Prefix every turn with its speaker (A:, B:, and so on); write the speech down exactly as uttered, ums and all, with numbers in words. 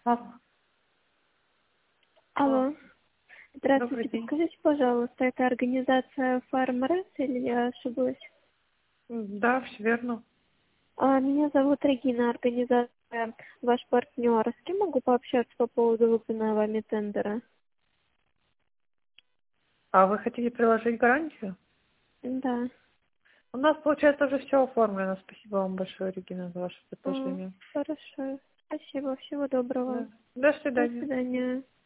A: Алло.
B: Алло.
A: Добрый
B: Здравствуйте.
A: день.
B: Подскажите, пожалуйста, это организация Фармрес или я ошиблась?
A: М, Да, все верно.
B: А, меня зовут Регина, организация ваш партнер. С кем могу пообщаться по поводу выполненного вами тендера?
A: А вы хотите приложить гарантию?
B: Да.
A: У нас, получается, уже все оформлено. Спасибо вам большое, Регина, за ваше
B: А,
A: предложение.
B: хорошо. Спасибо. Всего доброго.
A: Да. До
B: До
A: свидания.
B: свидания.